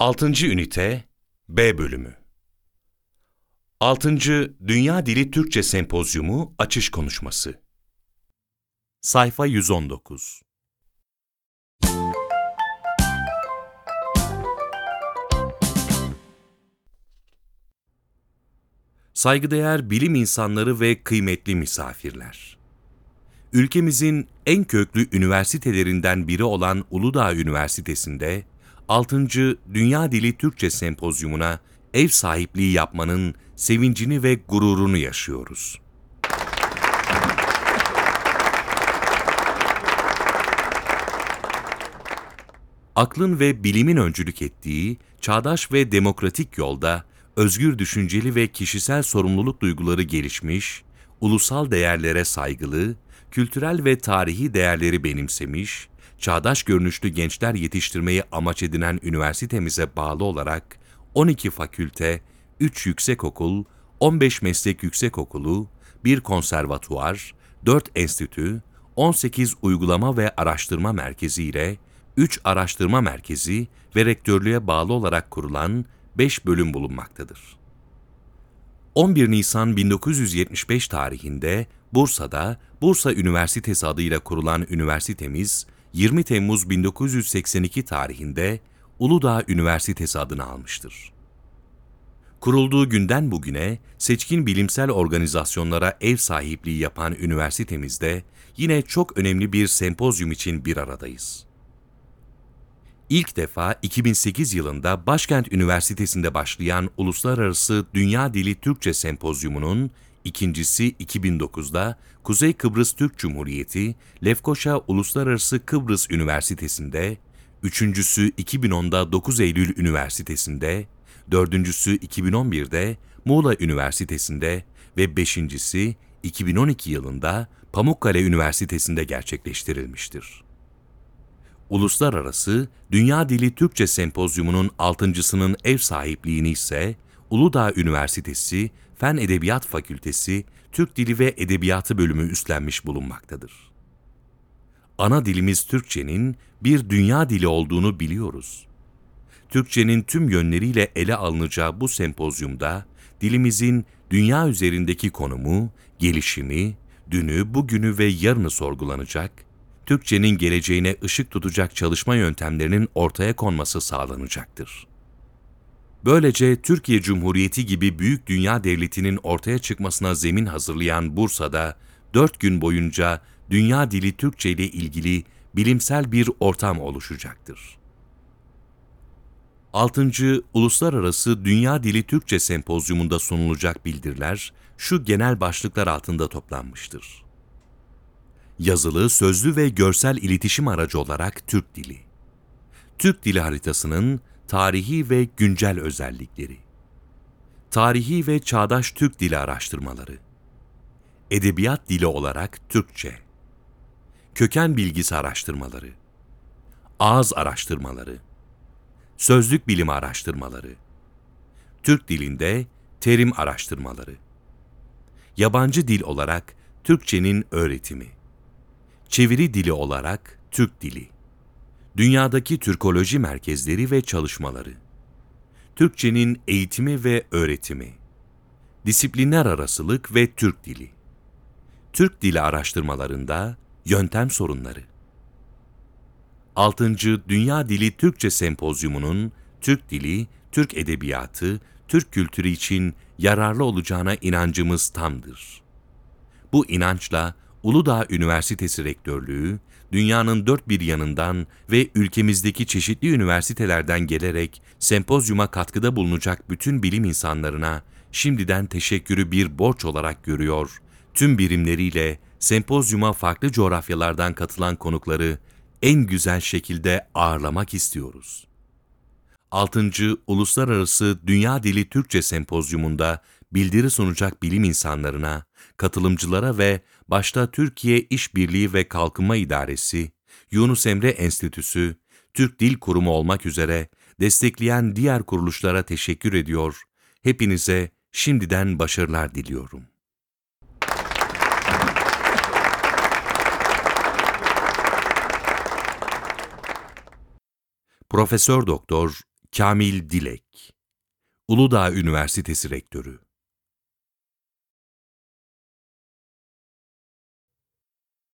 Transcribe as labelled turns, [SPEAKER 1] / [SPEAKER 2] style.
[SPEAKER 1] Altıncı ünite B bölümü 6. Dünya Dili Türkçe Sempozyumu Açış Konuşması Sayfa 119 Saygıdeğer bilim insanları ve kıymetli misafirler. Ülkemizin en köklü üniversitelerinden biri olan Uludağ Üniversitesi'nde 6. Dünya Dili Türkçe Sempozyumuna ev sahipliği yapmanın sevincini ve gururunu yaşıyoruz. Aklın ve bilimin öncülük ettiği çağdaş ve demokratik yolda özgür düşünceli ve kişisel sorumluluk duyguları gelişmiş, ulusal değerlere saygılı, kültürel ve tarihi değerleri benimsemiş, çağdaş görünüşlü gençler yetiştirmeyi amaç edinen üniversitemize bağlı olarak 12 fakülte, 3 yüksekokul, 15 meslek yüksekokulu, 1 konservatuvar, 4 enstitü, 18 uygulama ve araştırma merkezi ile 3 araştırma merkezi ve rektörlüğe bağlı olarak kurulan 5 bölüm bulunmaktadır. 11 Nisan 1975 tarihinde Bursa'da Bursa Üniversitesi adıyla kurulan üniversitemiz, 20 Temmuz 1982 tarihinde Uludağ Üniversitesi adını almıştır. Kurulduğu günden bugüne seçkin bilimsel organizasyonlara ev sahipliği yapan üniversitemizde yine çok önemli bir sempozyum için bir aradayız. İlk defa 2008 yılında Başkent Üniversitesi'nde başlayan Uluslararası Dünya Dili Türkçe Sempozyumu'nun ikincisi 2009'da Kuzey Kıbrıs Türk Cumhuriyeti Lefkoşa Uluslararası Kıbrıs Üniversitesi'nde, üçüncüsü 2010'da 9 Eylül Üniversitesi'nde, dördüncüsü 2011'de Muğla Üniversitesi'nde ve beşincisi 2012 yılında Pamukkale Üniversitesi'nde gerçekleştirilmiştir. Uluslararası Dünya Dili Türkçe Sempozyumu'nun 6.'sının ev sahipliğini ise Uludağ Üniversitesi Fen Edebiyat Fakültesi Türk Dili ve Edebiyatı bölümü üstlenmiş bulunmaktadır. Ana dilimiz Türkçenin bir dünya dili olduğunu biliyoruz. Türkçenin tüm yönleriyle ele alınacağı bu sempozyumda dilimizin dünya üzerindeki konumu, gelişimi, dünü, bugünü ve yarını sorgulanacak, Türkçenin geleceğine ışık tutacak çalışma yöntemlerinin ortaya konması sağlanacaktır. Böylece Türkiye Cumhuriyeti gibi büyük dünya devletinin ortaya çıkmasına zemin hazırlayan Bursa'da 4 gün boyunca dünya dili Türkçe ile ilgili bilimsel bir ortam oluşacaktır. 6. Uluslararası Dünya Dili Türkçe Sempozyumunda sunulacak bildiriler şu genel başlıklar altında toplanmıştır. Yazılı, sözlü ve görsel iletişim aracı olarak Türk Dili. Türk Dili haritasının tarihi ve güncel özellikleri. Tarihi ve çağdaş Türk Dili araştırmaları. Edebiyat dili olarak Türkçe. Köken bilgisi araştırmaları. Ağız araştırmaları. Sözlük bilimi araştırmaları. Türk dilinde terim araştırmaları. Yabancı dil olarak Türkçenin öğretimi. Çeviri dili olarak Türk Dili. Dünyadaki Türkoloji merkezleri ve çalışmaları. Türkçenin eğitimi ve öğretimi. Disiplinler arasılık ve Türk Dili. Türk Dili araştırmalarında yöntem sorunları. 6. Dünya Dili Türkçe Sempozyumu'nun Türk Dili, Türk Edebiyatı, Türk kültürü için yararlı olacağına inancımız tamdır. Bu inançla Uludağ Üniversitesi Rektörlüğü, dünyanın dört bir yanından ve ülkemizdeki çeşitli üniversitelerden gelerek sempozyuma katkıda bulunacak bütün bilim insanlarına şimdiden teşekkürü bir borç olarak görüyor, tüm birimleriyle sempozyuma farklı coğrafyalardan katılan konukları en güzel şekilde ağırlamak istiyoruz. 6. Uluslararası Dünya Dili Türkçe Sempozyumunda bildiri sunacak bilim insanlarına, katılımcılara ve başta Türkiye İşbirliği ve Kalkınma İdaresi, Yunus Emre Enstitüsü, Türk Dil Kurumu olmak üzere destekleyen diğer kuruluşlara teşekkür ediyor, hepinize şimdiden başarılar diliyorum. Profesör Doktor Kamil Dilek, Uludağ Üniversitesi Rektörü.